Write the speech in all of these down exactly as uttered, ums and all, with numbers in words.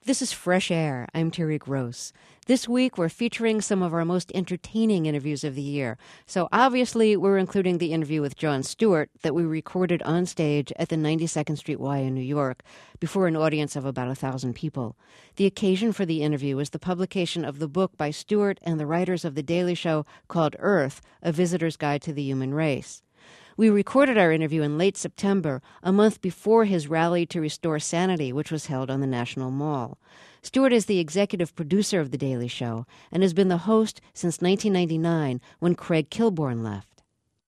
This is Fresh Air. I'm Terry Gross. This week, we're featuring some of our most entertaining interviews of the year. So obviously, we're including the interview with Jon Stewart that we recorded on stage at the ninety-second Street Y in New York before an audience of about a thousand people. The occasion for the interview was the publication of the book by Stewart and the writers of The Daily Show called Earth, A Visitor's Guide to the Human Race. We recorded our interview in late September, a month before his rally to restore sanity, which was held on the National Mall. Stewart is the executive producer of The Daily Show and has been the host since nineteen ninety-nine, when Craig Kilborn left.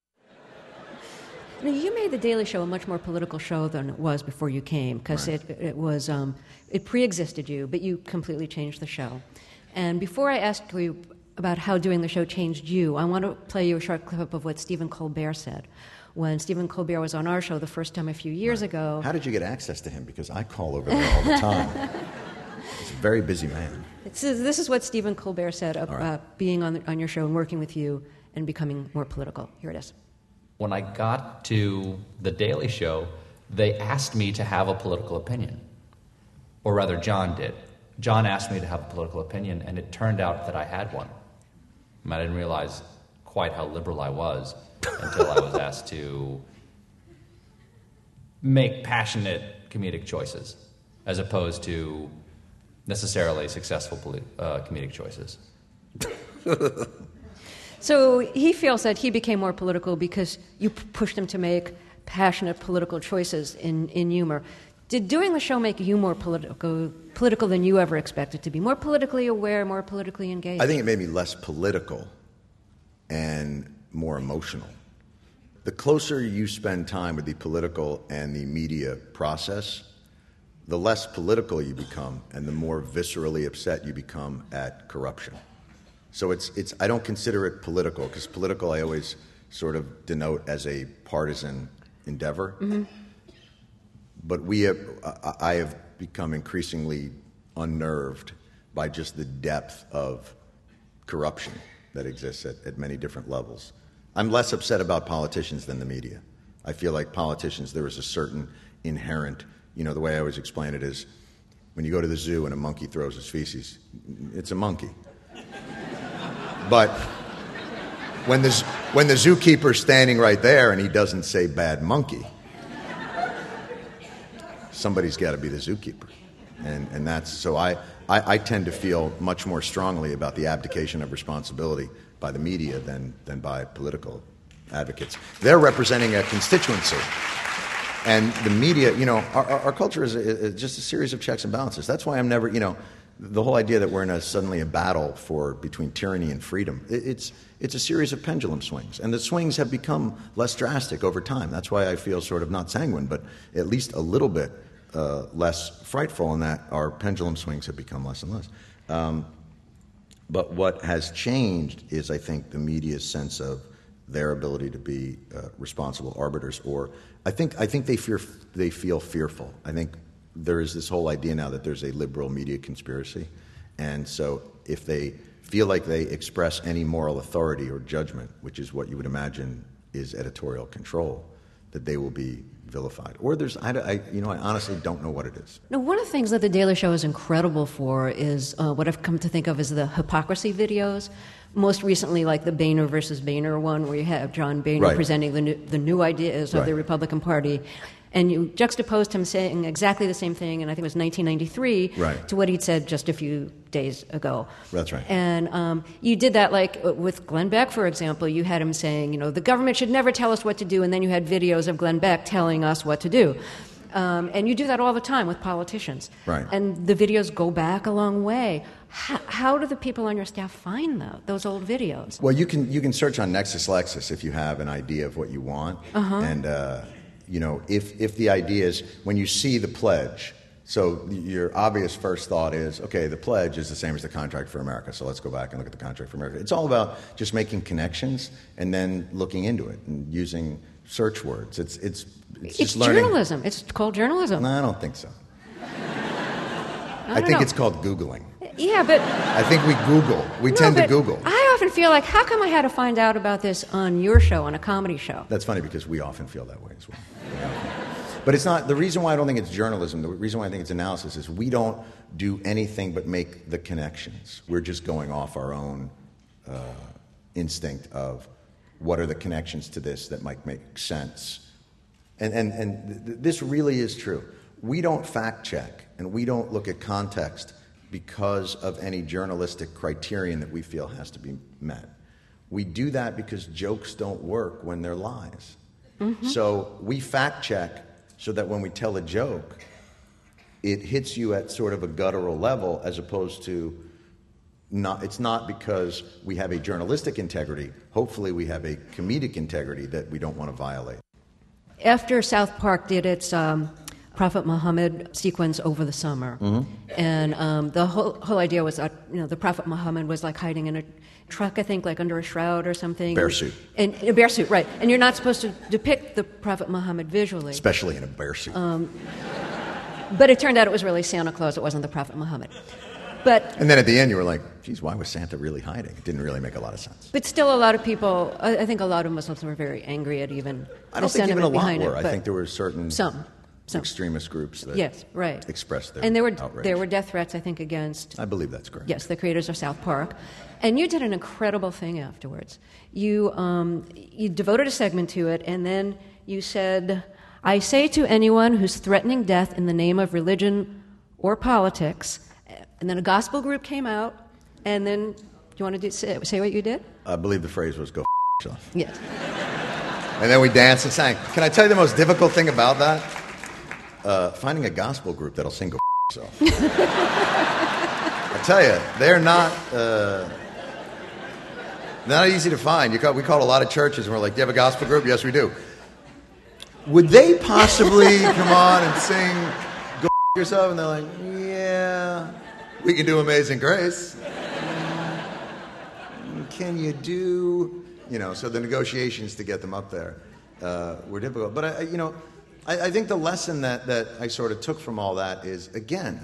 Now, you made The Daily Show a much more political show than it was before you came, because right. it, it was um, it pre-existed you, but you completely changed the show. And before I ask you about how doing the show changed you, I want to play you a short clip of what Stephen Colbert said. When Stephen Colbert was on our show the first time a few years right. ago. How did you get access to him? Because I call over there all the time. He's a very busy man. It's, this is what Stephen Colbert said about right. being on, the, on your show and working with you and becoming more political. Here it is. When I got to The Daily Show, they asked me to have a political opinion. Or rather, John did. John asked me to have a political opinion, and it turned out that I had one. I didn't realize quite how liberal I was until I was asked to make passionate comedic choices as opposed to necessarily successful polit- uh, comedic choices. So he feels that he became more political because you p- pushed him to make passionate political choices in, in humor. Did doing the show make you more political, political than you ever expected to be? More politically aware, more politically engaged? I think it made me less political and more emotional. The closer you spend time with the political and the media process, the less political you become and the more viscerally upset you become at corruption. So it's it's I don't consider it political, because political I always sort of denote as a partisan endeavor. Mm-hmm. But we have, I have become increasingly unnerved by just the depth of corruption that exists at, at many different levels. I'm less upset about politicians than the media. I feel like politicians, there is a certain inherent, you know, the way I always explain it is, when you go to the zoo and a monkey throws his feces, it's a monkey. But when the, when the zookeeper's standing right there and he doesn't say bad monkey, somebody's got to be the zookeeper. And and that's, so I, I, I tend to feel much more strongly about the abdication of responsibility by the media than, than by political advocates. They're representing a constituency. And the media, you know, our, our, our culture is, a, is just a series of checks and balances. That's why I'm never, you know, the whole idea that we're in a suddenly a battle for between tyranny and freedom, it, it's it's a series of pendulum swings. And the swings have become less drastic over time. That's why I feel sort of not sanguine, but at least a little bit uh, less frightful in that our pendulum swings have become less and less. Um, But what has changed is, I think, the media's sense of their ability to be uh, responsible arbiters. Or I think I think they fear they feel fearful. I think there is this whole idea now that there's a liberal media conspiracy, and so if they feel like they express any moral authority or judgment, which is what you would imagine is editorial control, that they will be vilified. Or there's, I, I, you know, I honestly don't know what it is. Now, one of the things that The Daily Show is incredible for is uh, what I've come to think of as the hypocrisy videos. Most recently, like the Boehner versus Boehner one, where you have John Boehner right. presenting the new, the new ideas of right. the Republican Party, and you juxtaposed him saying exactly the same thing, and I think it was nineteen ninety-three, right. to what he'd said just a few days ago. That's right. And um, you did that, like with Glenn Beck, for example. You had him saying, you know, the government should never tell us what to do, and then you had videos of Glenn Beck telling us what to do. Um, and you do that all the time with politicians. Right. And the videos go back a long way. How, how do the people on your staff find the, those old videos? Well, you can you can search on Nexus Lexis if you have an idea of what you want. Uh-huh. And, uh, you know, if, if the idea is when you see the pledge, so your obvious first thought is, okay, the pledge is the same as the Contract for America, so let's go back and look at the Contract for America. It's all about just making connections and then looking into it and using search words. It's it's it's, It's just learning. journalism. It's called journalism. No, I don't think so. I, I think know. it's called Googling. Yeah, but I think we Google. We no, tend to but Google. I often feel like, how come I had to find out about this on your show, on a comedy show? That's funny because we often feel that way as well. But it's not, the reason why I don't think it's journalism, the reason why I think it's analysis is we don't do anything but make the connections. We're just going off our own uh, instinct of what are the connections to this that might make sense. And, and, and th- this really is true. We don't fact check and we don't look at context because of any journalistic criterion that we feel has to be met. We do that because jokes don't work when they're lies. Mm-hmm. So we fact check so that when we tell a joke, it hits you at sort of a guttural level as opposed to not, it's not because we have a journalistic integrity. Hopefully we have a comedic integrity that we don't want to violate. After South Park did its um, Prophet Muhammad sequence over the summer, mm-hmm. and um, the whole whole idea was that, you know, the Prophet Muhammad was like hiding in a truck, I think, like under a shroud or something. Bear suit. And a bear suit, right. And you're not supposed to depict the Prophet Muhammad visually. Especially in a bear suit. Um, but it turned out it was really Santa Claus. It wasn't the Prophet Muhammad. But, and then at the end you were like, geez, why was Santa really hiding? It didn't really make a lot of sense. But still a lot of people, I, I think a lot of Muslims were very angry at even I don't the think even a lot behind were. It, I think there were certain some, some. extremist groups that yes, right. expressed their and there were, outrage. there were death threats, I think, against... I believe that's correct. Yes, the creators of South Park. And you did an incredible thing afterwards. You, um, you devoted a segment to it, and then you said, I say to anyone who's threatening death in the name of religion or politics... And then a gospel group came out, and then, do you want to do, say, say what you did? I believe the phrase was, go f*** yourself. Yes. And then we danced and sang. Can I tell you the most difficult thing about that? Uh, finding a gospel group that'll sing, go f*** yourself. I tell you, they're not, uh, not easy to find. You call, we called a lot of churches, and we're like, do you have a gospel group? Yes, we do. Would they possibly come on and sing, go f*** yourself? And they're like, yeah... We can do Amazing Grace. Can you do, you know, so the negotiations to get them up there uh, were difficult. But, I, you know, I, I think the lesson that, that I sort of took from all that is, again,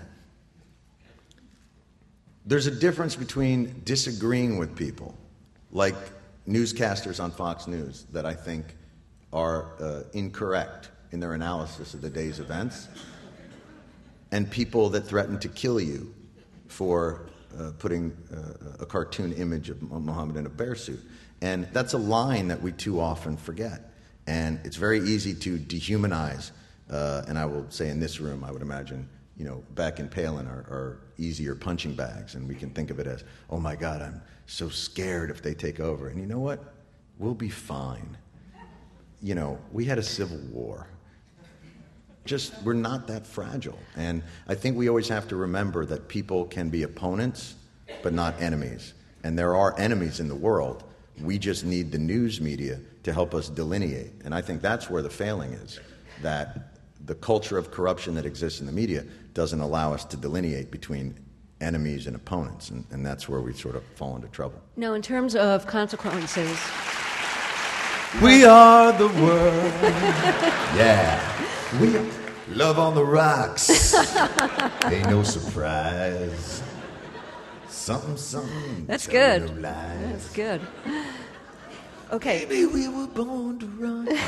there's a difference between disagreeing with people, like newscasters on Fox News that I think are uh, incorrect in their analysis of the day's events, and people that threaten to kill you for uh, putting uh, a cartoon image of Muhammad in a bear suit. And that's a line that we too often forget. And it's very easy to dehumanize, uh, and I will say in this room, I would imagine, you know, Beck and Palin are, are easier punching bags, and we can think of it as, oh my God, I'm so scared if they take over. And you know what? We'll be fine. You know, we had a civil war. Just, we're not that fragile. And I think we always have to remember that people can be opponents, but not enemies. And there are enemies in the world. We just need the news media to help us delineate. And I think that's where the failing is, that the culture of corruption that exists in the media doesn't allow us to delineate between enemies and opponents. And, and that's where we sort of fall into trouble. Now, in terms of consequences... We are the world. Yeah. We love on the rocks. Ain't no surprise. Something, something. That's good. No That's good. Okay. Maybe we were born to run.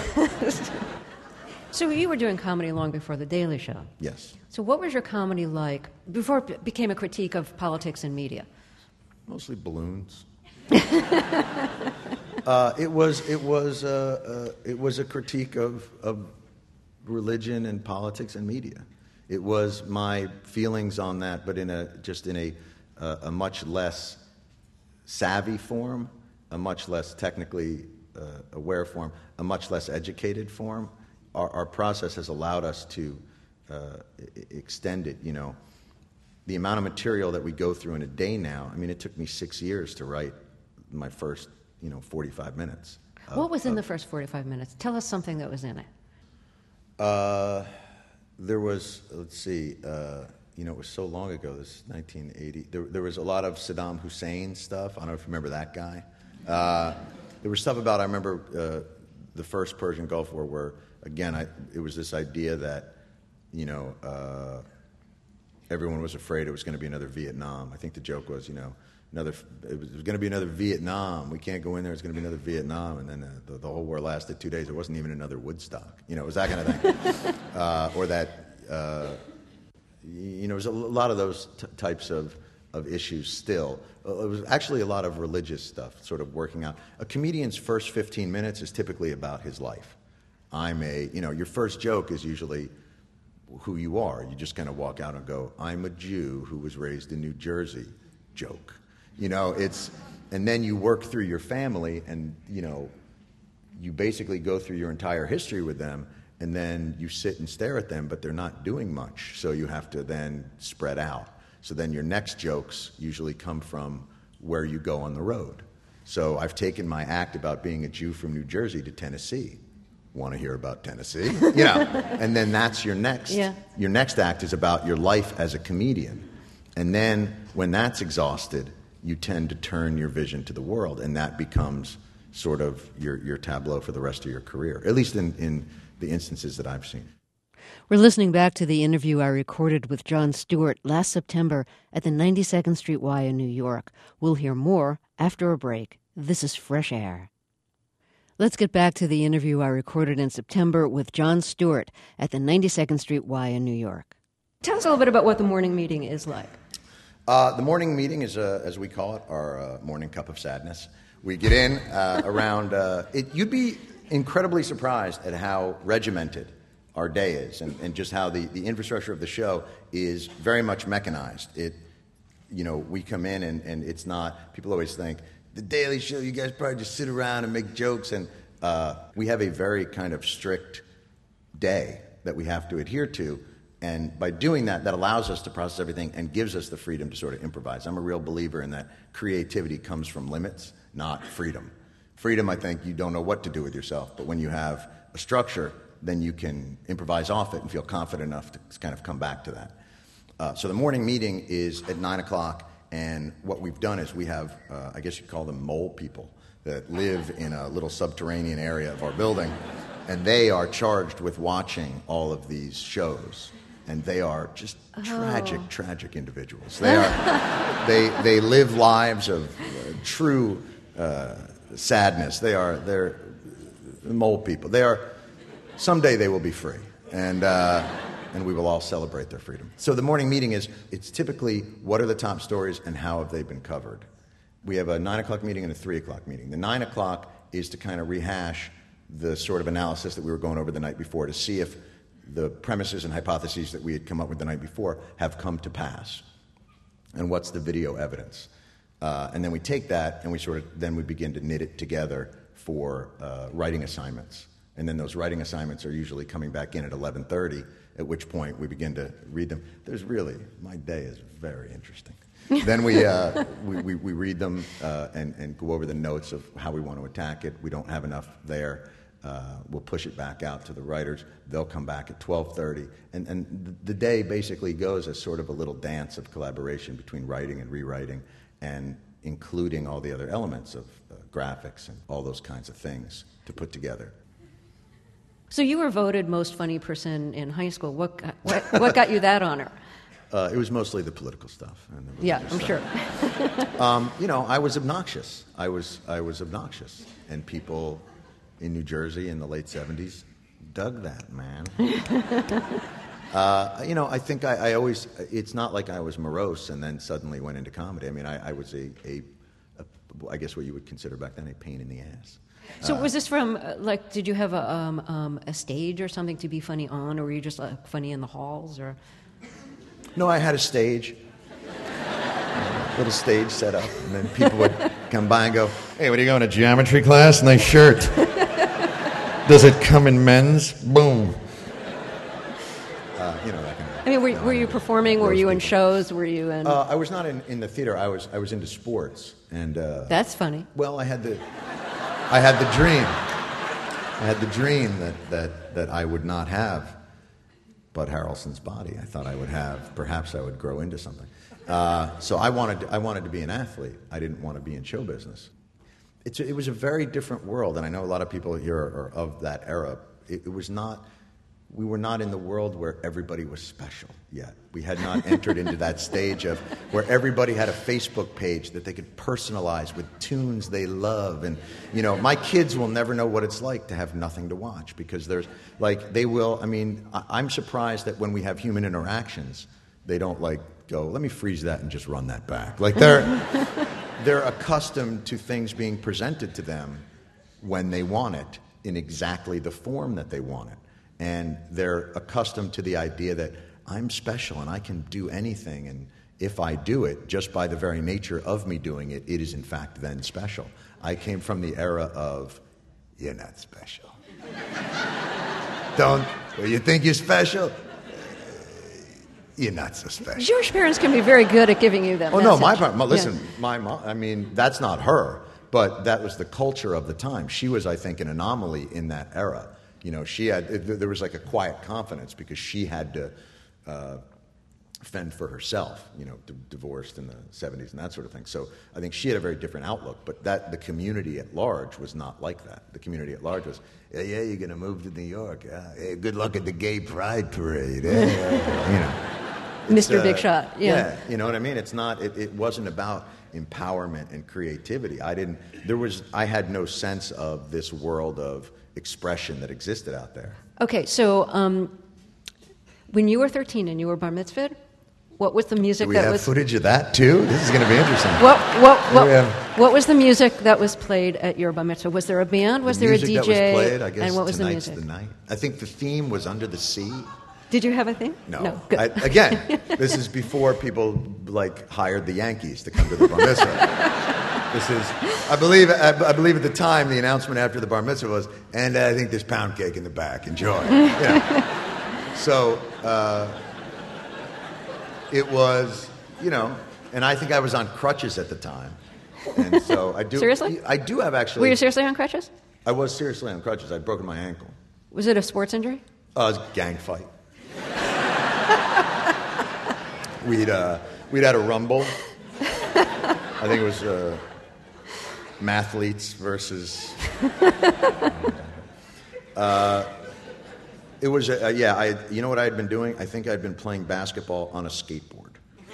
So you were doing comedy long before The Daily Show. Yes. So what was your comedy like before it became a critique of politics and media? Mostly balloons. uh, it was it was uh, uh, it was a critique of of religion and politics and media. It was my feelings on that, but in a just in a uh, a much less savvy form, a much less technically uh, aware form, a much less educated form. Our, our process has allowed us to uh, extend it. You know, the amount of material that we go through in a day now. I mean, it took me six years to write my first, you know, forty-five minutes. Of, what was in of, the first forty-five minutes? Tell us something that was in it. Uh, there was, let's see, uh, you know, it was so long ago, this is nineteen eighty. There, there was a lot of Saddam Hussein stuff. I don't know if you remember that guy. Uh, there was stuff about, I remember uh, the first Persian Gulf War where, again, I, it was this idea that, you know, uh, everyone was afraid it was going to be another Vietnam. I think the joke was, you know, another. It was, was going to be another Vietnam. We can't go in there. It's going to be another Vietnam. And then the, the, the whole war lasted two days. It wasn't even another Woodstock. You know, it was that kind of thing. uh, or that, uh, you know, there's a lot of those t- types of, of issues still. Uh, it was actually a lot of religious stuff sort of working out. A comedian's first fifteen minutes is typically about his life. I'm a, you know, your first joke is usually who you are. You just kind of walk out and go, I'm a Jew who was raised in New Jersey, joke. You know, it's, and then you work through your family and, you know, you basically go through your entire history with them, and then you sit and stare at them, but they're not doing much. So you have to then spread out. So then your next jokes usually come from where you go on the road. So I've taken my act about being a Jew from New Jersey to Tennessee. Want to hear about Tennessee? You know, and then that's your next. Yeah. Your next act is about your life as a comedian. And then when that's exhausted, you tend to turn your vision to the world, and that becomes sort of your, your tableau for the rest of your career, at least in, in the instances that I've seen. We're listening back to the interview I recorded with Jon Stewart last September at the ninety-second Street Y in New York. We'll hear more after a break. This is Fresh Air. Let's get back to the interview I recorded in September with Jon Stewart at the ninety-second Street Y in New York. Tell us a little bit about what the morning meeting is like. Uh, the morning meeting is, uh, as we call it, our uh, morning cup of sadness. We get in uh, around, uh, it, you'd be incredibly surprised at how regimented our day is, and, and just how the, the infrastructure of the show is very much mechanized. It, you know, we come in and, and it's not, people always think, The Daily Show, you guys probably just sit around and make jokes, and uh, we have a very kind of strict day that we have to adhere to, and by doing that, that allows us to process everything and gives us the freedom to sort of improvise. I'm a real believer in that creativity comes from limits, not freedom. Freedom, I think, you don't know what to do with yourself, but when you have a structure, then you can improvise off it and feel confident enough to kind of come back to that. Uh, so the morning meeting is at nine o'clock, and what we've done is we have, uh, I guess you'd call them mole people, that live in a little subterranean area of our building, and they are charged with watching all of these shows. And they are just oh. tragic, tragic individuals. They are, they they live lives of uh, true uh, sadness. They are they're mole people. They are. Someday they will be free, and uh, and we will all celebrate their freedom. So the morning meeting is it's typically what are the top stories and how have they been covered. We have a nine o'clock meeting and a three o'clock meeting. The nine o'clock is to kind of rehash the sort of analysis that we were going over the night before to see if the premises and hypotheses that we had come up with the night before have come to pass, and what's the video evidence. Uh, and then we take that and we sort of then we begin to knit it together for uh, writing assignments. And then those writing assignments are usually coming back in at eleven thirty, at which point we begin to read them. There's really, my day is very interesting. Then we, uh, we, we we read them uh, and, and go over the notes of how we want to attack it. We don't have enough there. Uh, we'll push it back out to the writers. They'll come back at twelve thirty. And, and the day basically goes as sort of a little dance of collaboration between writing and rewriting, and including all the other elements of uh, graphics and all those kinds of things to put together. So you were voted most funny person in high school. What got, what, what got you that honor? Uh, it was mostly the political stuff. And the yeah, I'm stuff. sure. um, you know, I was obnoxious. I was I was obnoxious, and people in New Jersey in the late seventies dug that, man. uh, you know, I think I, I always, it's not like I was morose and then suddenly went into comedy. I mean, I, I was a, a, a, I guess what you would consider back then a pain in the ass. So uh, was this from, uh, like, did you have a, um, um, a stage or something to be funny on, or were you just like, funny in the halls? Or? No, I had a stage. A little stage set up, and then people would come by and go, "Hey, what are you going to geometry class? Nice shirt. Does it come in men's? Boom." Uh, you know that kind of. I mean, were, were you performing? Were you in shows? Were you in? Uh, I was not in, in the theater. I was I was into sports, and uh, that's funny. Well, I had the I had the dream. I had the dream that that that I would not have Bud Harrelson's body. I thought I would have. Perhaps I would grow into something. Uh, so I wanted to, I wanted to be an athlete. I didn't want to be in show business. It's a, it was a very different world, and I know a lot of people here are, are of that era. It, it was not we were not in the world where everybody was special yet. We had not entered into that stage of where everybody had a Facebook page that they could personalize with tunes they love. And, you know, my kids will never know what it's like to have nothing to watch because there's, like, they will, I mean, I'm surprised that when we have human interactions, they don't, like, go, let me freeze that and just run that back. Like, they're, they're accustomed to things being presented to them when they want it in exactly the form that they want it. And they're accustomed to the idea that I'm special and I can do anything. And if I do it, just by the very nature of me doing it, it is in fact then special. I came from the era of, you're not special. Don't, well, you think you're special? You're not so special. Jewish parents can be very good at giving you that Oh, message. no, my part, listen, Yeah. my mom, I mean, that's not her, but that was the culture of the time. She was, I think, an anomaly in that era. You know, she had, there was like a quiet confidence because she had to uh, fend for herself, you know, d- divorced in the seventies and that sort of thing. So I think she had a very different outlook, but that the community at large was not like that. The community at large was, yeah, yeah you're going to move to New York. Yeah, hey, good luck at the gay pride parade. Yeah, yeah. You know. Mister Uh, Big Shot, yeah. yeah. You know what I mean? It's not, it, it wasn't about empowerment and creativity. I didn't, there was, I had no sense of this world of expression that existed out there. Okay, so um, when you were thirteen and you were bar mitzvahed, what was the music Do we that have was... footage of that too? This is going to be interesting. What, what, what, We have- what was the music that was played at your bar mitzvah? Was there a band? Was the there a music D J? that was played, I guess and what was the tonight's music? the night. I think the theme was Under the Sea. Did you have a thing? No. No, good. I, again, this is before people like hired the Yankees to come to the bar mitzvah. This is, I believe, I, I believe at the time the announcement after the bar mitzvah was, and I think there's pound cake in the back. Enjoy. You know. So uh, it was, you know, and I think I was on crutches at the time, and so I do. Seriously? I do have actually. Were you seriously on crutches? I was seriously on crutches. I'd broken my ankle. Was it a sports injury? Uh, it was a gang fight. we'd uh, we'd had a rumble. I think it was uh, mathletes versus. Uh, it was uh, yeah. I you know what I had been doing? I think I'd been playing basketball on a skateboard.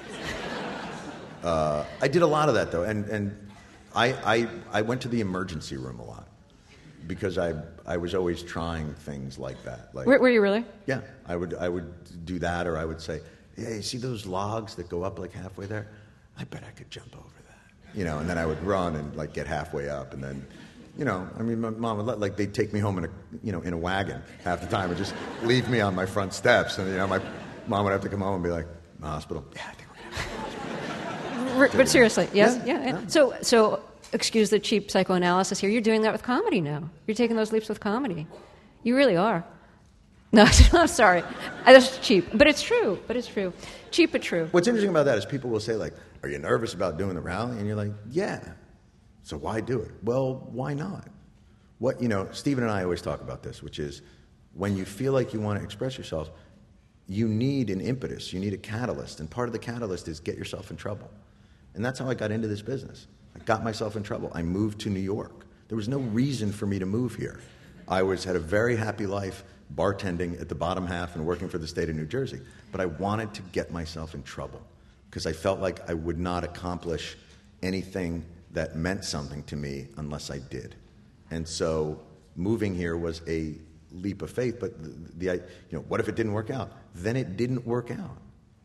Uh, I did a lot of that though, and and I I I went to the emergency room a lot because I I was always trying things like that. Like, Were, were you really? yeah, I would I would do that, or I would say, "Yeah, you see those logs that go up like halfway there? I bet I could jump over that." You know, and then I would run and like get halfway up, and then, you know, I mean, my mom would let, like they'd take me home in a you know in a wagon half the time and just leave me on my front steps, and you know my mom would have to come home and be like, "Hospital." Yeah, I think we're gonna have to. R- But seriously, yes, Yeah, yeah. yeah. yeah. So, so excuse the cheap psychoanalysis here. You're doing that with comedy now. You're taking those leaps with comedy. You really are. No, I'm sorry. That's cheap, but it's true. But it's true. Cheap but true. What's interesting about that is people will say like, "Are you nervous about doing the rally?" And you're like, "Yeah." So why do it? Well, why not? What you know, Stephen and I always talk about this, which is when you feel like you want to express yourself, you need an impetus. You need a catalyst, and part of the catalyst is get yourself in trouble. And that's how I got into this business. I got myself in trouble. I moved to New York. There was no reason for me to move here. I was had a very happy life bartending at the bottom half and working for the state of New Jersey. But I wanted to get myself in trouble because I felt like I would not accomplish anything that meant something to me unless I did. And so moving here was a leap of faith. But the, the you know, what if it didn't work out? Then it didn't work out.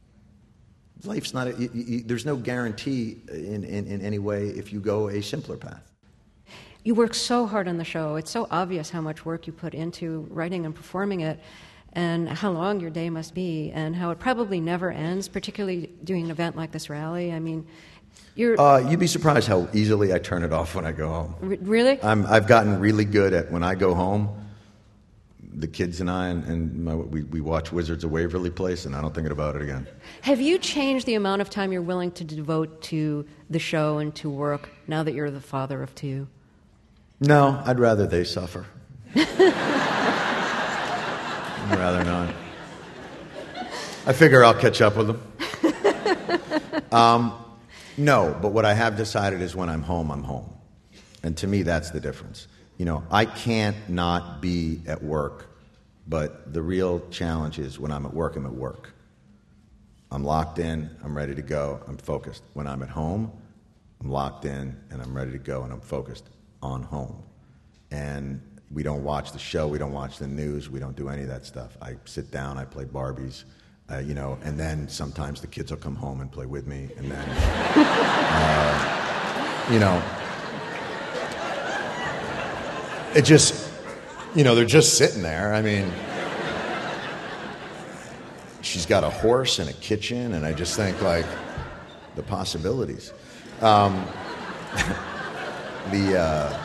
Life's not, a, you, you, there's no guarantee in, in, in any way if you go a simpler path. You work so hard on the show. It's so obvious how much work you put into writing and performing it, and how long your day must be, and how it probably never ends, particularly doing an event like this rally. I mean, you're... Uh, you'd be surprised how easily I turn it off when I go home. R- really? I'm, I've gotten really good at when I go home, the kids and I, and, and my, we, we watch Wizards of Waverly Place, and I don't think about it again. Have you changed the amount of time you're willing to devote to the show and to work now that you're the father of two? No, I'd rather they suffer. I'd rather not. I figure I'll catch up with them. Um, no, but what I have decided is when I'm home, I'm home. And to me, that's the difference. You know, I can't not be at work But the real challenge is when I'm at work, I'm at work. I'm locked in, I'm ready to go, I'm focused. When I'm at home, I'm locked in, and I'm ready to go, and I'm focused on home. And we don't watch the show, we don't watch the news, we don't do any of that stuff. I sit down, I play Barbies, uh, you know, and then sometimes the kids will come home and play with me, and then, uh, you know, it just, you know, they're just sitting there. I mean, she's got a horse and a kitchen, and I just think, like, the possibilities. Um, the, uh,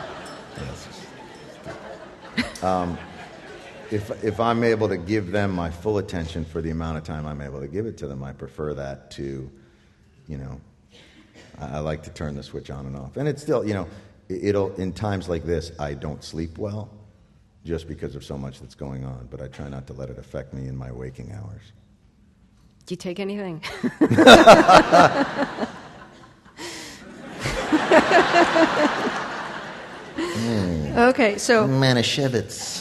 yes. um, if, if I'm able to give them my full attention for the amount of time I'm able to give it to them, I prefer that to, you know, I, I like to turn the switch on and off. And it's still, you know, it, it'll, in times like this, I don't sleep well just because of so much that's going on, but I try not to let it affect me in my waking hours. Do you take anything? mm. Okay, so Manischewitz.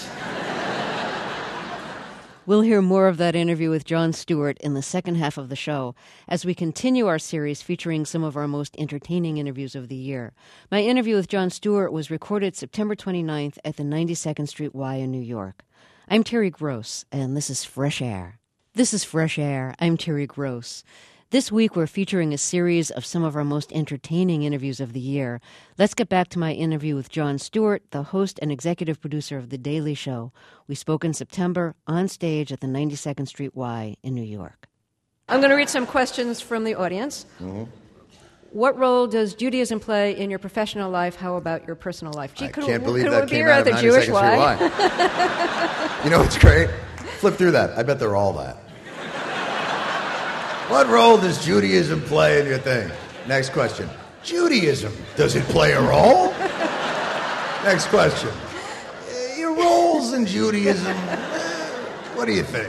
We'll hear more of that interview with Jon Stewart in the second half of the show as we continue our series featuring some of our most entertaining interviews of the year. My interview with Jon Stewart was recorded September twenty-ninth at the ninety-second Street Y in New York. I'm Terry Gross, and this is Fresh Air. This is Fresh Air. I'm Terry Gross. This week, we're featuring a series of some of our most entertaining interviews of the year. Let's get back to my interview with Jon Stewart, the host and executive producer of The Daily Show. We spoke in September on stage at the ninety-second Street Y in New York. I'm going to read some questions from the audience. Mm-hmm. What role does Judaism play in your professional life? How about your personal life? Gee, I could, can't believe could that be came out of the ninety-second Jewish Y. Street Y. You know what's great? Flip through that. I bet they're all that. What role does Judaism play in your thing? Next question. Judaism, does it play a role? Next question. Uh, your roles in Judaism, uh, what do you think?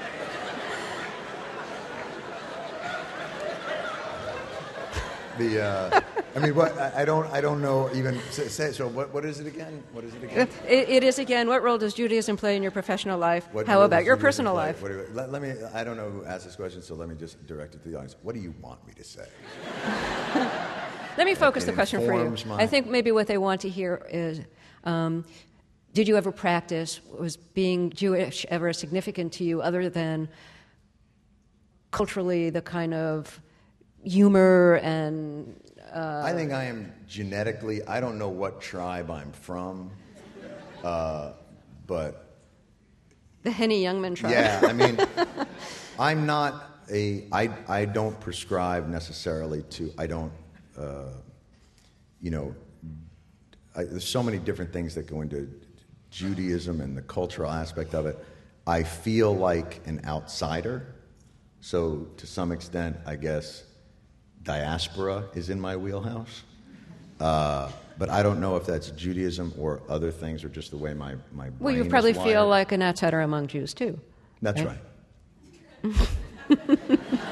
The, uh, I mean, what, I, I don't, I don't know even, say, so what, what is it again? What is it again? It, it is again, what role does Judaism play in your professional life? What How about your personal play? life? What do you, let, let me, I don't know who asked this question, so let me just direct it to the audience. What do you want me to say? Let me focus It the question for you. my... I think maybe what they want to hear is, um, did you ever practice, was being Jewish ever significant to you other than culturally the kind of humor and... Uh, I think I am genetically, I don't know what tribe I'm from, uh, but... The Henny Youngman tribe. Yeah, I mean, I'm not a, I, I don't prescribe necessarily to, I don't, uh, you know, I, there's so many different things that go into Judaism and the cultural aspect of it. I feel like an outsider, so to some extent, I guess, diaspora is in my wheelhouse. Uh, but I don't know if that's Judaism or other things or just the way my, my brain Well, you is probably wired. feel like an outsider among Jews, too. That's right. right.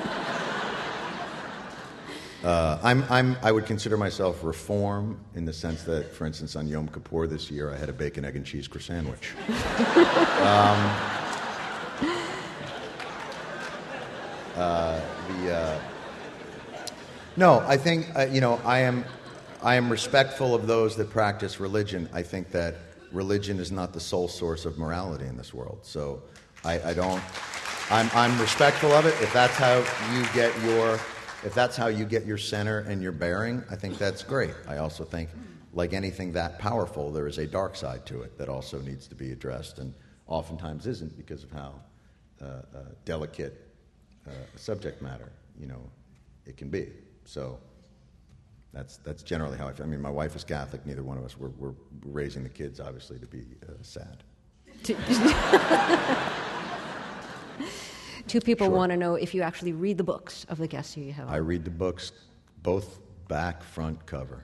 uh, I'm, I'm, I would consider myself Reform in the sense that, for instance, on Yom Kippur this year, I had a bacon, egg, and cheese croissant sandwich. um, uh, the... Uh, No, I think, uh, you know, I am I am respectful of those that practice religion. I think that religion is not the sole source of morality in this world. So I, I don't, I'm, I'm respectful of it. If that's how you get your, if that's how you get your center and your bearing, I think that's great. I also think, like anything that powerful, there is a dark side to it that also needs to be addressed and oftentimes isn't because of how uh, uh, delicate uh, subject matter, you know, it can be. So that's that's generally how I feel. I mean, my wife is Catholic. Neither one of us. We're, we're raising the kids, obviously, to be uh, sad. Two people Sure. want to know if you actually read the books of the guests who you have. I read the books, both back, front, cover.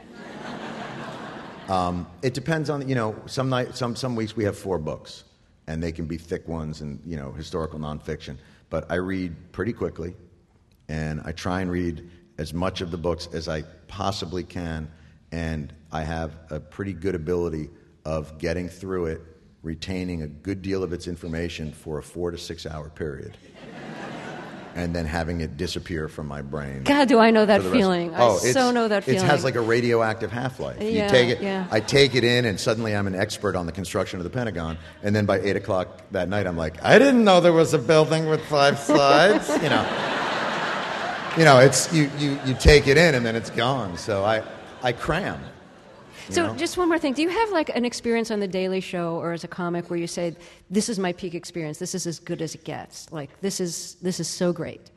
um, it depends on, you know, some night, some some weeks we have four books, and they can be thick ones and, you know, historical nonfiction. But I read pretty quickly, and I try and read as much of the books as I possibly can, and I have a pretty good ability of getting through it retaining a good deal of its information for a four to six hour period, and then having it disappear from my brain. God, do I know that for the rest- feeling. Oh, I so know that feeling. It has like a radioactive half-life. Yeah, you take it, yeah. I take it in, and suddenly I'm an expert on the construction of the Pentagon, and then by eight o'clock that night I'm like, I didn't know there was a building with five sides. You know, you know, it's you, you, you take it in, and then it's gone. So I, I cram. So know? just one more thing. Do you have like an experience on The Daily Show or as a comic where you say, this is my peak experience, this is as good as it gets? Like, this is this is so great.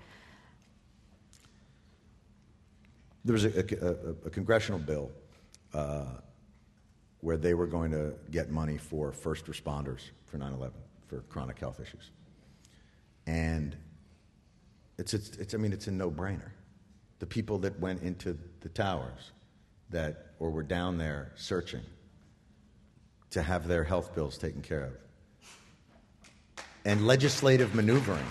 There was a, a, a congressional bill uh, where they were going to get money for first responders for nine eleven, for chronic health issues. And it's, it's, it's I mean, it's a no-brainer. The people that went into the towers that or were down there searching to have their health bills taken care of. And legislative maneuvering.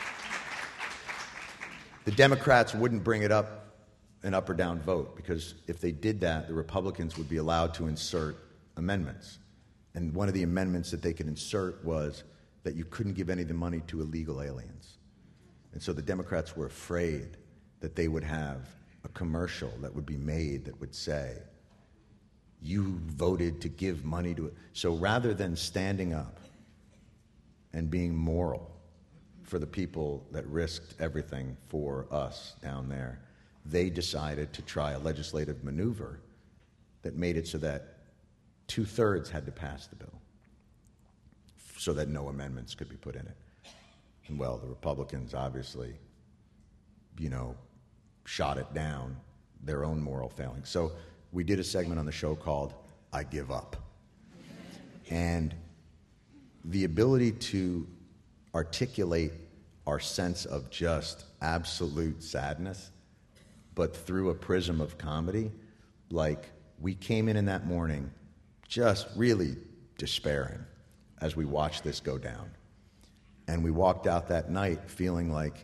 The Democrats wouldn't bring it up an up or down vote, because if they did that, the Republicans would be allowed to insert amendments. And one of the amendments that they could insert was that you couldn't give any of the money to illegal aliens. And so the Democrats were afraid that they would have a commercial that would be made that would say, you voted to give money to it. So rather than standing up and being moral for the people that risked everything for us down there, they decided to try a legislative maneuver that made it so that two-thirds had to pass the bill so that no amendments could be put in it. And, well, the Republicans obviously, you know, shot it down, their own moral failing. So we did a segment on the show called I Give Up. And the ability to articulate our sense of just absolute sadness, but through a prism of comedy, like we came in in that morning just really despairing as we watched this go down. And we walked out that night feeling like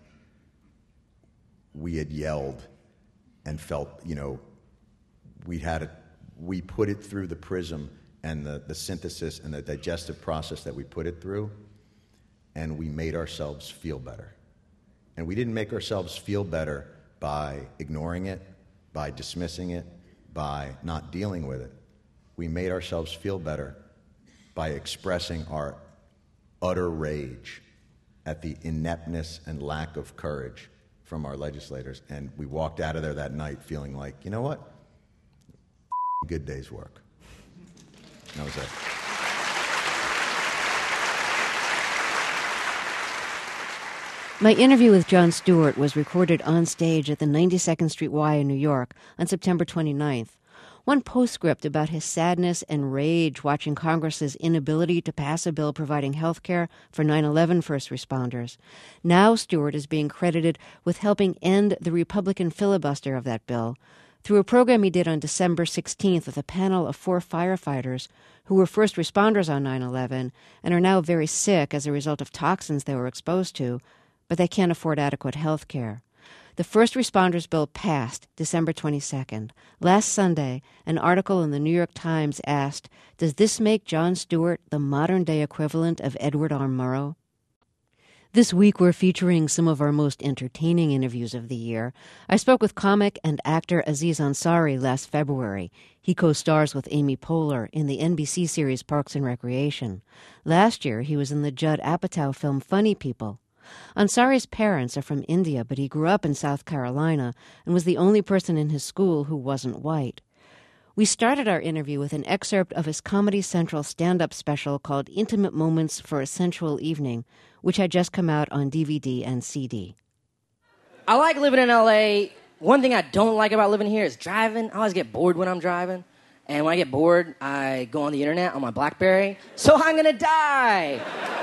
we had yelled and felt, you know, we had a, we put it through the prism and the, the synthesis and the digestive process that we put it through, and we made ourselves feel better. And we didn't make ourselves feel better by ignoring it, by dismissing it, by not dealing with it. We made ourselves feel better by expressing our utter rage at the ineptness and lack of courage from our legislators. And we walked out of there that night feeling like, you know what? Good day's work. And that was it. My interview with Jon Stewart was recorded on stage at the ninety-second Street Y in New York on September twenty-ninth. One postscript about his sadness and rage watching Congress's inability to pass a bill providing health care for nine eleven first responders. Now Stewart is being credited with helping end the Republican filibuster of that bill through a program he did on December sixteenth with a panel of four firefighters who were first responders on nine eleven and are now very sick as a result of toxins they were exposed to, but they can't afford adequate health care. The First Responders Bill passed December twenty-second. Last Sunday, an article in the New York Times asked, does this make Jon Stewart the modern-day equivalent of Edward R. Murrow? This week, we're featuring some of our most entertaining interviews of the year. I spoke with comic and actor Aziz Ansari last February. He co-stars with Amy Poehler in the N B C series Parks and Recreation. Last year, he was in the Judd Apatow film Funny People. Ansari's parents are from India, but he grew up in South Carolina and was the only person in his school who wasn't white. We started our interview with an excerpt of his Comedy Central stand-up special called Intimate Moments for a Sensual Evening, which had just come out on D V D and C D. I like living in L A. One thing I don't like about living here is driving. I always get bored when I'm driving. And when I get bored, I go on the internet on my BlackBerry. So I'm going to die.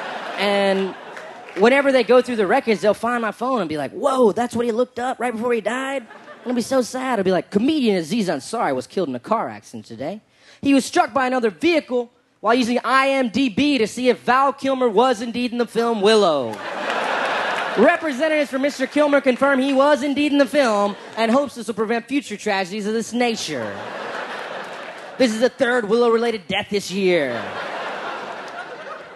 And whenever they go through the records, they'll find my phone and be like, whoa, that's what he looked up right before he died? It'll be so sad. It'll be like, comedian Aziz Ansari was killed in a car accident today. He was struck by another vehicle while using I M D B to see if Val Kilmer was indeed in the film Willow. Representatives for Mister Kilmer confirm he was indeed in the film and hopes this will prevent future tragedies of this nature. This is the third Willow-related death this year.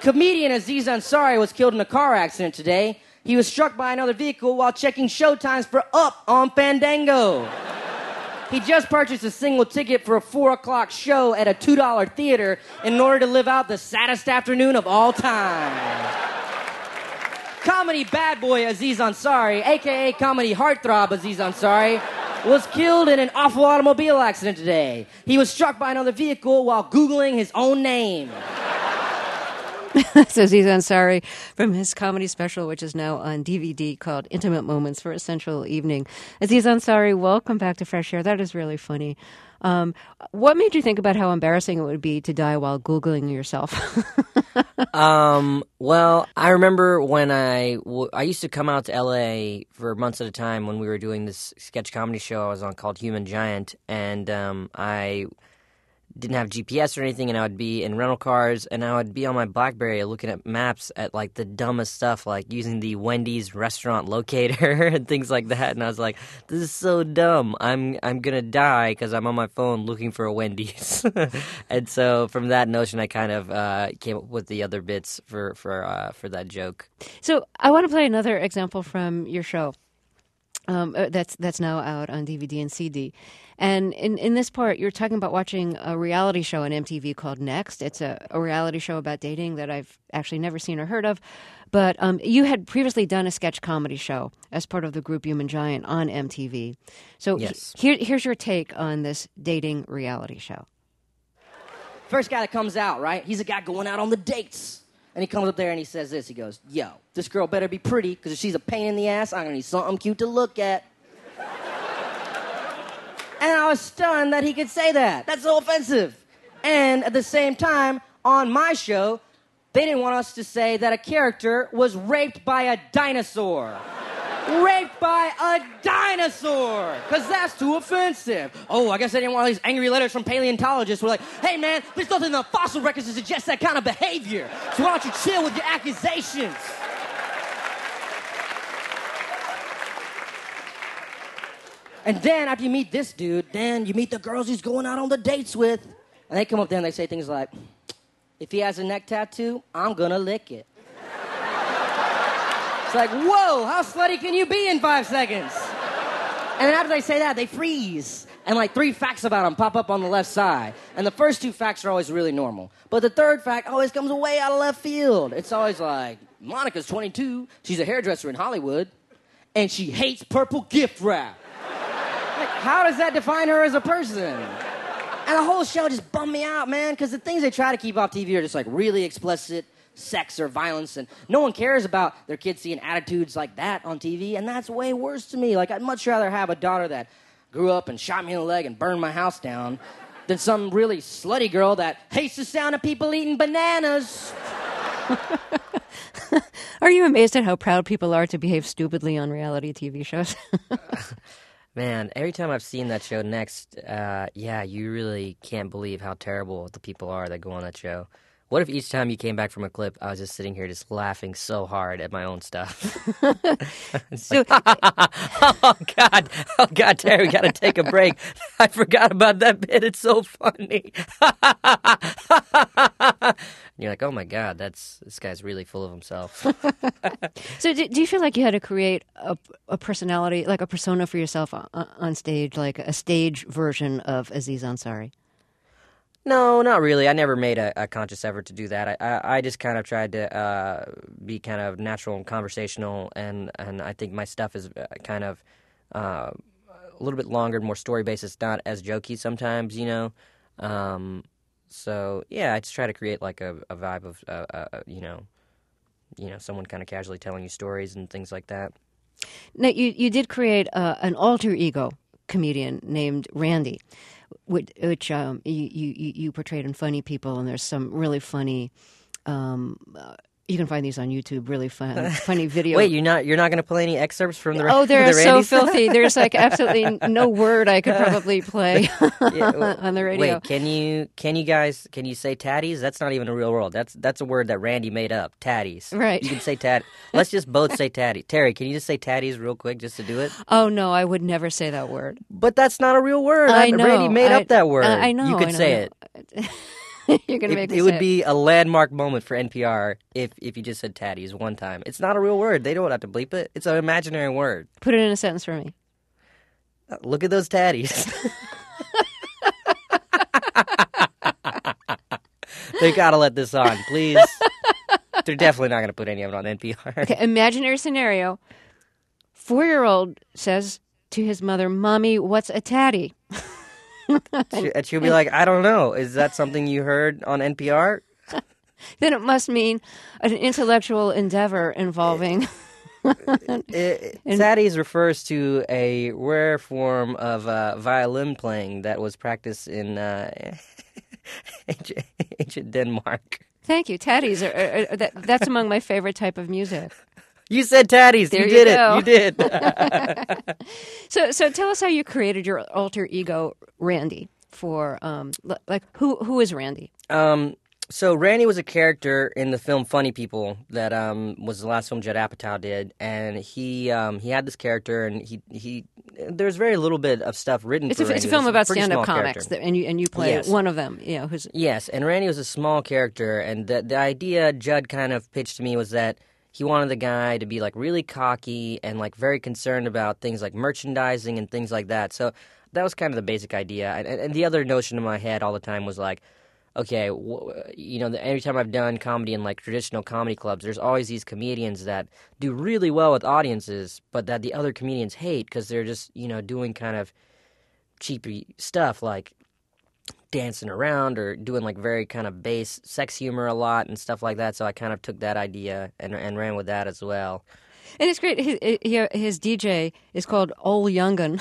Comedian Aziz Ansari was killed in a car accident today. He was struck by another vehicle while checking showtimes for Up on Fandango. He just purchased a single ticket for a four o'clock show at a two dollar theater in order to live out the saddest afternoon of all time. Comedy bad boy Aziz Ansari, a k a comedy heartthrob Aziz Ansari, was killed in an awful automobile accident today. He was struck by another vehicle while Googling his own name. That's Aziz Ansari from his comedy special, which is now on D V D, called Intimate Moments for a Sensual Evening. Aziz Ansari, welcome back to Fresh Air. That is really funny. Um, what made you think about how embarrassing it would be to die while Googling yourself? um, well, I remember when I, w- I used to come out to L A for months at a time when we were doing this sketch comedy show I was on called Human Giant, and um, I didn't have G P S or anything, and I would be in rental cars, and I would be on my BlackBerry looking at maps at, like, the dumbest stuff, like using the Wendy's restaurant locator and things like that, and I was like, this is so dumb. I'm I'm gonna die because I'm on my phone looking for a Wendy's. And so from that notion, I kind of uh, came up with the other bits for, for, uh, for that joke. So I want to play another example from your show. Um, uh, that's that's now out on D V D and C D. And in, in this part, you're talking about watching a reality show on M T V called Next. It's a, a reality show about dating that I've actually never seen or heard of. But um, you had previously done a sketch comedy show as part of the group Human Giant on M T V. So yes. he, here, here's your take on this dating reality show. First guy that comes out, right? He's a guy going out on the dates. And he comes up there and he says this. He goes, yo, this girl better be pretty, because if she's a pain in the ass, I'm going to need something cute to look at. And I was stunned that he could say that. That's so offensive. And at the same time, on my show, they didn't want us to say that a character was raped by a dinosaur. Raped by a dinosaur, because that's too offensive. Oh, I guess I didn't want all these angry letters from paleontologists who were like, hey, man, there's nothing in the fossil records to suggest that kind of behavior. So why don't you chill with your accusations? And then after you meet this dude, then you meet the girls he's going out on the dates with. And they come up there and they say things like, if he has a neck tattoo, I'm going to lick it. It's like, whoa, how slutty can you be in five seconds? And then after they say that, they freeze. And like three facts about them pop up on the left side. And the first two facts are always really normal. But the third fact always comes way out of left field. It's always like, Monica's twenty-two, she's a hairdresser in Hollywood, and she hates purple gift wrap. Like, how does that define her as a person? And the whole show just bummed me out, man, because the things they try to keep off T V are just like really explicit sex or violence, and no one cares about their kids seeing attitudes like that on T V, and that's way worse to me. Like, I'd much rather have a daughter that grew up and shot me in the leg and burned my house down than some really slutty girl that hates the sound of people eating bananas. Are you amazed at how proud people are to behave stupidly on reality T V shows? Man, every time I've seen that show Next, uh, yeah, you really can't believe how terrible the people are that go on that show. What if each time you came back from a clip, I was just sitting here just laughing so hard at my own stuff? So, oh, God. Oh, God, Terry, we got to take a break. I forgot about that bit. It's so funny. You're like, oh, my God, that's this guy's really full of himself. so do, do you feel like you had to create a, a personality, like a persona for yourself on, on stage, like a stage version of Aziz Ansari? No, not really. I never made a, a conscious effort to do that. I, I, I just kind of tried to uh, be kind of natural and conversational, and, and I think my stuff is kind of uh, a little bit longer, more story-based. It's not as jokey sometimes, you know. Um, so, yeah, I just try to create like a, a vibe of, uh, uh, you know, you know, someone kind of casually telling you stories and things like that. Now, you, you did create uh, an alter ego comedian named Randy, which, which um, you, you, you portrayed in Funny People, and there's some really funny. Um, uh, you can find these on YouTube. Really fun, funny video. Wait, you're not you're not going to play any excerpts from the? Oh, they're the so Randy filthy. There's like absolutely no word I could probably play yeah, well, on the radio. Wait, can you can you guys can you say tatties? That's not even a real word. That's that's a word that Randy made up. Tatties. Right. You can say tat. Let's just both say tatty. Terry, can you just say tatties real quick just to do it? Oh no, I would never say that word. But that's not a real word. I know. Randy made I, up that word. I, I know. You could I know, say I know. it. You're going to make It, me it say would be a landmark moment for N P R if if you just said tatties one time. It's not a real word. They don't have to bleep it. It's an imaginary word. Put it in a sentence for me. Uh, Look at those tatties. They gotta let this on, please. They're definitely not gonna put any of it on N P R. Okay, imaginary scenario. Four-year-old says to his mother, "Mommy, what's a tatty?" She- And she'll be like, I don't know. Is that something you heard on N P R? Then it must mean an intellectual endeavor involving. It, tatties refers to a rare form of uh, violin playing that was practiced in uh, ancient, ancient Denmark. Thank you. Tatties are, are, are that, that's among my favorite type of music. You said tatties. There you you did go. it. You did. So, so tell us how you created your alter ego, Randy. For um, l- like who who is Randy? Um, so Randy was a character in the film Funny People that um, was the last film Judd Apatow did, and he um, he had this character, and he he there's very little bit of stuff written. It's for a Randy. it's a film It was about pretty stand-up small comics, character. that, and you and you play Yes. one of them. You know who's Yes, and Randy was a small character, and the the idea Judd kind of pitched to me was that he wanted the guy to be like really cocky and like very concerned about things like merchandising and things like that. So that was kind of the basic idea. And, and the other notion in my head all the time was like, okay, w- you know, every time I've done comedy in like traditional comedy clubs, there's always these comedians that do really well with audiences, but that the other comedians hate because they're just, you know, doing kind of cheapy stuff like dancing around or doing like very kind of base sex humor a lot and stuff like that. So I kind of took that idea and and ran with that as well. and it's great. His, his, his D J is called Ol Youngin.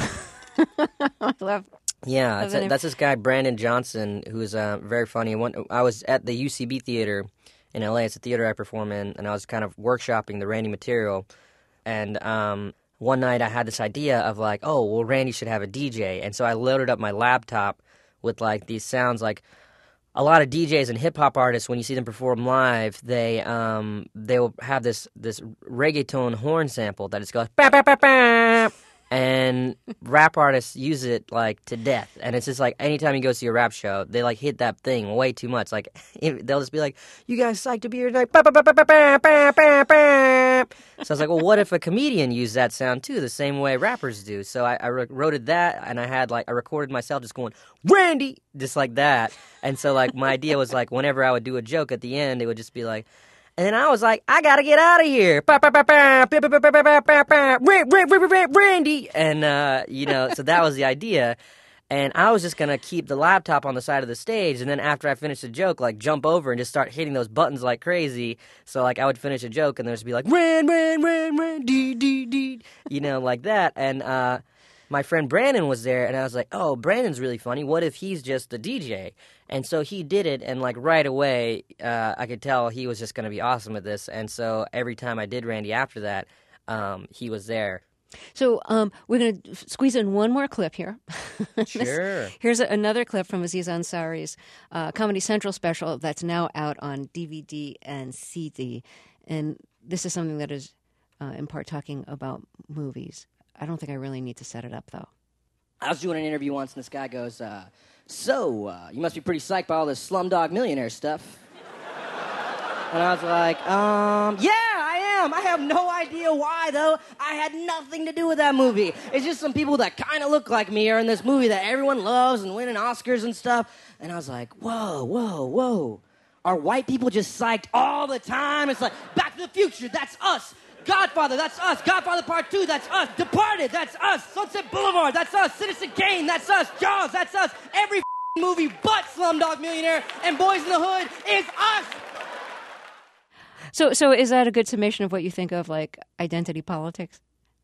I love. Yeah, Love it's the a, name. that's this guy Brandon Johnson who's uh, very funny. One, I was at the U C B Theater in L A. It's a theater I perform in, and I was kind of workshopping the Randy material. And um, one night I had this idea of like, oh, well, Randy should have a D J, and so I loaded up my laptop with like these sounds like. A lot of D Js and hip hop artists, when you see them perform live, they um they will have this this reggaeton horn sample that just goes bap, bap, bap, bap, and rap artists use it like to death. And it's just like anytime you go see a rap show, they like hit that thing way too much. Like they'll just be like, "You guys psyched to be here tonight?" Bap, bap, bap, bap, bap, bap, bap, bap. So I was like, well, what if a comedian used that sound too, the same way rappers do? So I, I wrote that, and I had like I recorded myself just going Randy, just like that. And so like my idea was like whenever I would do a joke at the end, it would just be like. And then I was like, I gotta get out of here. Ba, ba, ba, ba, ba, ba, ba, ba, ba, ba, ba, Ran- Ran- Ran- Ran- Randy. And, uh, you know, so that was the idea. And I was just gonna keep the laptop on the side of the stage. And then after I finished the joke, like jump over and just start hitting those buttons like crazy. So like I would finish a joke and there'd just be like, Ran, Ran, Ran, Ran, dee, dee, dee. You know, like that. And, uh, my friend Brandon was there, and I was like, oh, Brandon's really funny. What if he's just the D J? And so he did it, and, like, right away, uh, I could tell he was just going to be awesome at this. And so every time I did Randy after that, um, he was there. So um, we're going to squeeze in one more clip here. Sure. Here's a, another clip from Aziz Ansari's uh, Comedy Central special that's now out on D V D and C D. And this is something that is uh, in part talking about movies. I don't think I really need to set it up, though. I was doing an interview once, and this guy goes, uh, so, uh, you must be pretty psyched by all this Slumdog Millionaire stuff. And I was like, um, yeah, I am. I have no idea why, though. I had nothing to do with that movie. It's just some people that kind of look like me are in this movie that everyone loves and winning Oscars and stuff. And I was like, whoa, whoa, whoa. Are white people just psyched all the time? It's like, Back to the Future, that's us. Godfather, that's us. Godfather Part two, that's us. Departed, that's us. Sunset Boulevard, that's us. Citizen Kane, that's us. Jaws, that's us. Every movie but Slumdog Millionaire and Boys in the Hood is us. So, so is that a good summation of what you think of, like, identity politics?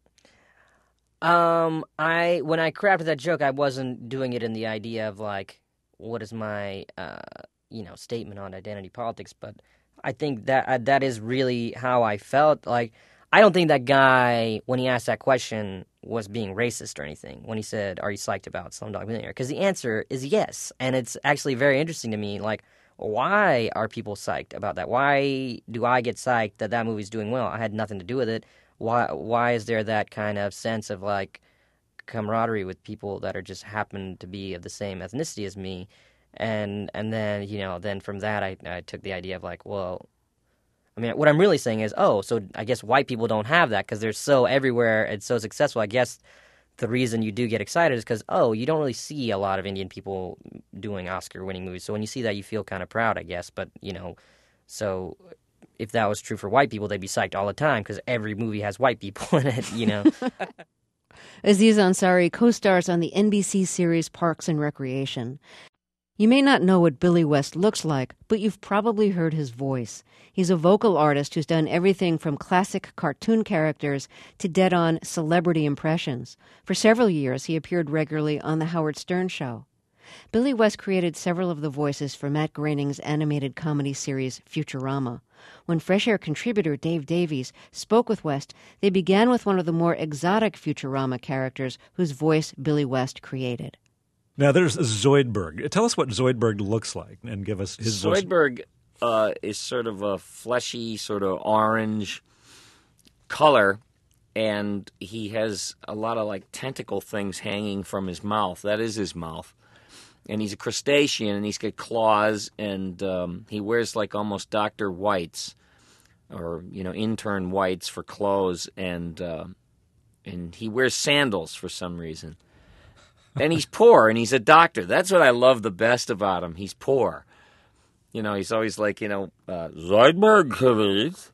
Um, I when I crafted that joke, I wasn't doing it in the idea of, like, what is my, uh, you know, statement on identity politics, but I think that uh, that is really how I felt. Like, I don't think that guy, when he asked that question, was being racist or anything when he said, are you psyched about Slumdog Millionaire? Because the answer is yes. And it's actually very interesting to me, like, why are people psyched about that? Why do I get psyched that that movie's doing well? I had nothing to do with it. Why, why is there that kind of sense of, like, camaraderie with people that are just happen to be of the same ethnicity as me? And and then, you know, then from that I, I took the idea of like, well, I mean, what I'm really saying is, oh, so I guess white people don't have that because they're so everywhere and so successful. I guess the reason you do get excited is because, oh, you don't really see a lot of Indian people doing Oscar-winning movies. So when you see that, you feel kind of proud, I guess. But, you know, so if that was true for white people, they'd be psyched all the time because every movie has white people in it, you know. Aziz Ansari co-stars on the N B C series Parks and Recreation. You may not know what Billy West looks like, but you've probably heard his voice. He's a vocal artist who's done everything from classic cartoon characters to dead-on celebrity impressions. For several years, he appeared regularly on The Howard Stern Show. Billy West created several of the voices for Matt Groening's animated comedy series Futurama. When Fresh Air contributor Dave Davies spoke with West, they began with one of the more exotic Futurama characters whose voice Billy West created. Now, there's Zoidberg. Tell us what Zoidberg looks like and give us his voice. Zoidberg uh, is sort of a fleshy, sort of orange color, and he has a lot of like tentacle things hanging from his mouth. That is his mouth. And he's a crustacean, and he's got claws, and um, he wears like almost Doctor Whites or, you know, intern whites for clothes, and uh, and he wears sandals for some reason. And he's poor, and he's a doctor. That's what I love the best about him. He's poor. You know, he's always like, you know, uh, Zoidberg, please.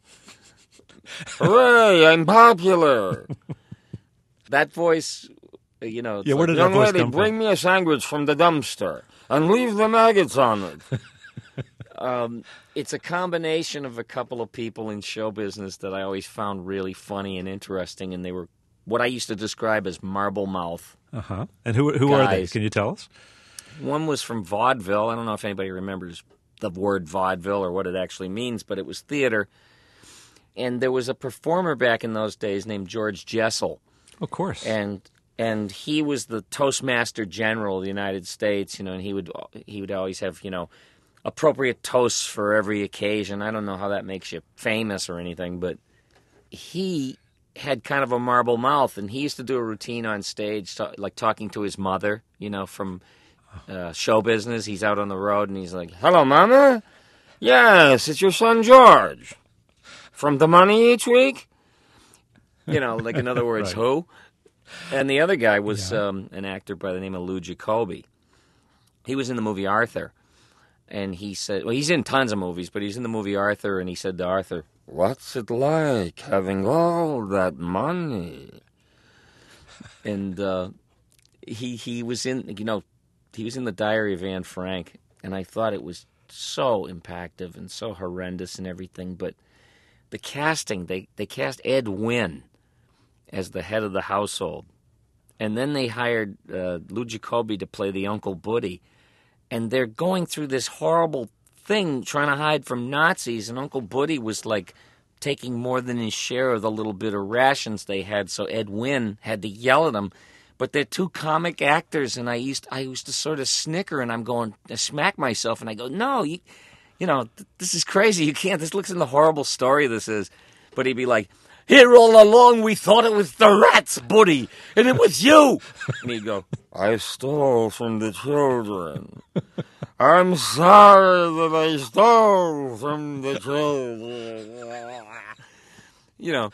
Hooray, I'm popular. That voice, you know, it's yeah, where like, did that young voice lady, come bring from? me a sandwich from the dumpster and leave the maggots on it. um, it's a combination of a couple of people in show business that I always found really funny and interesting, and they were what I used to describe as marble mouth. Uh-huh. And who who are they? Guys. Can you tell us? One was from vaudeville. I don't know if anybody remembers the word vaudeville or what it actually means, but it was theater. And there was a performer back in those days named George Jessel. Of course. And and he was the Toastmaster General of the United States, you know, and he would he would always have, you know, appropriate toasts for every occasion. I don't know how that makes you famous or anything, but he had kind of a marble mouth, and he used to do a routine on stage, ta- like talking to his mother, you know, from uh, show business. He's out on the road, and he's like, "Hello, Mama. Yes, it's your son George. From the money each week?" You know, like in other words, Right. who? And the other guy was Yeah. um, an actor by the name of Lou Jacoby. He was in the movie Arthur, and he said, well, he's in tons of movies, but he's in the movie Arthur, and he said to Arthur, "What's it like having all that money?" And uh, he he was in, you know, he was in the Diary of Anne Frank, and I thought it was so impactful and so horrendous and everything. But the casting, they they cast Ed Wynn as the head of the household, and then they hired uh, Lou Jacoby to play the Uncle Buddy, and they're going through this horrible thing trying to hide from Nazis, and Uncle Buddy was like taking more than his share of the little bit of rations they had, so Ed Wynn had to yell at him. But they're two comic actors, and I used I used to sort of snicker, and I'm going to smack myself, and I go, "No, you, you know, th- this is crazy. You can't. This looks in the horrible story this is." But he'd be like, "Here all along we thought it was the rats, Buddy, and it was you." And he'd go, "I stole from the children. I'm sorry that I stole from the children." You know,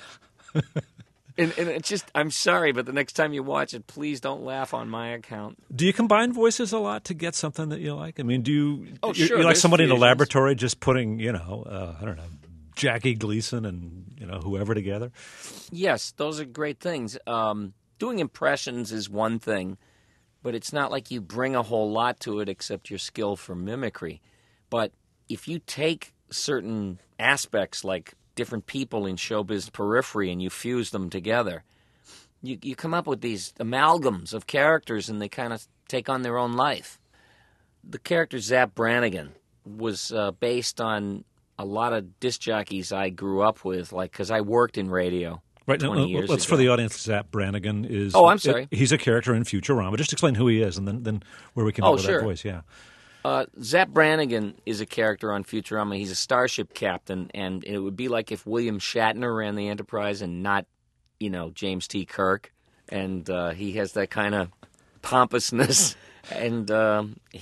and, and it's just, I'm sorry, but the next time you watch it, please don't laugh on my account. Do you combine voices a lot to get something that you like? I mean, do you? Oh, you're, sure, You're like there's somebody in a fusions. laboratory just putting, you know, uh, I don't know, Jackie Gleason and you know whoever together. Yes, those are great things. Um, doing impressions is one thing, but it's not like you bring a whole lot to it except your skill for mimicry. But if you take certain aspects like different people in showbiz periphery and you fuse them together, you, you come up with these amalgams of characters, and they kind of take on their own life. The character Zapp Brannigan was uh, based on a lot of disc jockeys I grew up with, like, because I worked in radio Right now, twenty uh, years let's ago. for the audience. Zapp Brannigan is. Oh, I'm sorry. He's a character in Futurama. Just explain who he is, and then, then where we come Oh, up with sure. that voice. Yeah. Uh, Zapp Brannigan is a character on Futurama. He's a starship captain, and it would be like if William Shatner ran the Enterprise and not, you know, James T. Kirk. And uh, he has that kind of pompousness, and um, he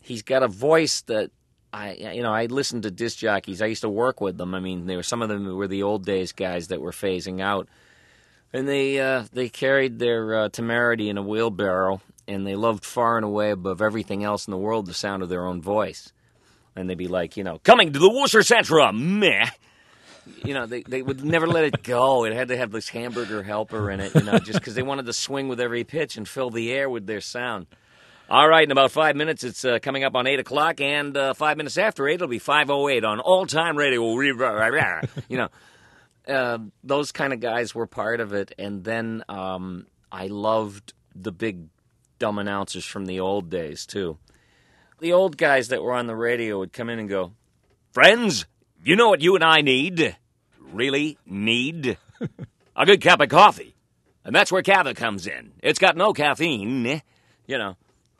he's got a voice that I, you know, I listened to disc jockeys. I used to work with them. I mean, they were some of them were the old days guys that were phasing out, and they uh, they carried their uh, temerity in a wheelbarrow, and they loved far and away above everything else in the world the sound of their own voice. And they'd be like, you know, coming to the Worcester Centrum, meh. You know, they, they would never let it go. It had to have this hamburger helper in it, you know, just because they wanted to swing with every pitch and fill the air with their sound. All right, in about five minutes, it's uh, coming up on eight o'clock, and uh, five minutes after eight, it'll be five oh eight on all-time radio. You know, uh, those kind of guys were part of it. And then um, I loved the big dumb announcers from the old days, too. The old guys that were on the radio would come in and go, friends, you know what you and I need? Really need? A good cup of coffee. And that's where Cava comes in. It's got no caffeine, you know.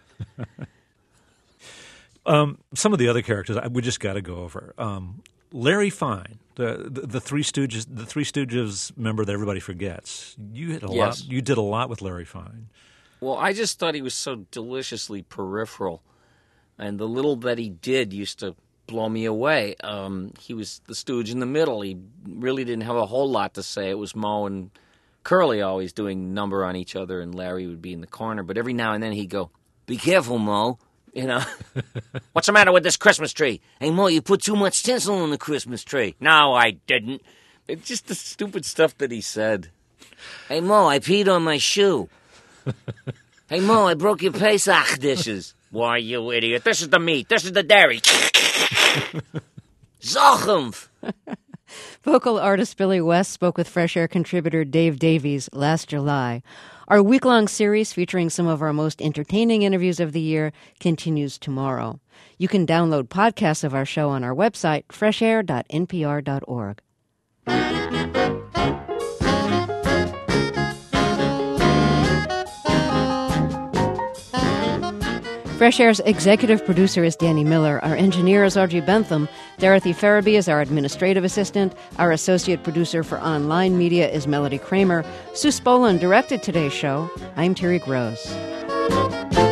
um, some of the other characters we just got to go over. Um, Larry Fine, the, the the Three Stooges, the Three Stooges member that everybody forgets. You had a Yes. lot. You did a lot with Larry Fine. Well, I just thought he was so deliciously peripheral. And the little that he did used to blow me away. Um, he was the stooge in the middle. He really didn't have a whole lot to say. It was Moe and Curly always doing number on each other, and Larry would be in the corner. But every now and then he'd go, be careful, Moe. You know, what's the matter with this Christmas tree? Hey, Moe, you put too much tinsel on the Christmas tree. No, I didn't. It's just the stupid stuff that he said. Hey, Moe, I peed on my shoe. Hey, Moe, I broke your Pesach dishes. Why, you idiot. This is the meat. This is the dairy. Zochumph. Vocal artist Billy West spoke with Fresh Air contributor Dave Davies last July. Our week-long series featuring some of our most entertaining interviews of the year continues tomorrow. You can download podcasts of our show on our website, fresh air dot n p r dot org. Fresh Air's executive producer is Danny Miller. Our engineer is Audrey Bentham. Dorothy Farabee is our administrative assistant. Our associate producer for online media is Melody Kramer. Sue Spolin directed today's show. I'm Terry Gross.